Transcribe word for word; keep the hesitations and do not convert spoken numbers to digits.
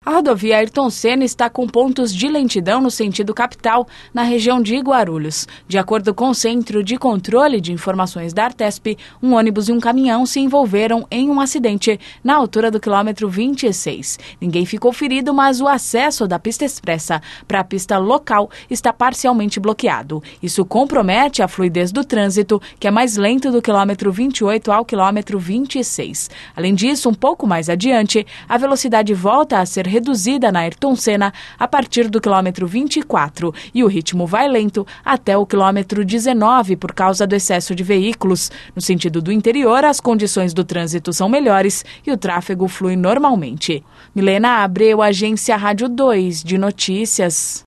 A rodovia Ayrton Senna está com pontos de lentidão no sentido capital, na região de Guarulhos. De acordo com o Centro de Controle de Informações da Artesp, um ônibus e um caminhão se envolveram em um acidente na altura do quilômetro vinte e seis. Ninguém ficou ferido, mas o acesso da pista expressa para a pista local está parcialmente bloqueado. Isso compromete a fluidez do trânsito, que é mais lento do quilômetro vinte e oito ao quilômetro vinte e seis. Além disso, um pouco mais adiante, a velocidade volta a ser reduzida na Ayrton Senna a partir do quilômetro vinte e quatro e o ritmo vai lento até o quilômetro dezenove por causa do excesso de veículos. No sentido do interior, as condições do trânsito são melhores e o tráfego flui normalmente. Milena Abreu, Agência Rádio dois de Notícias.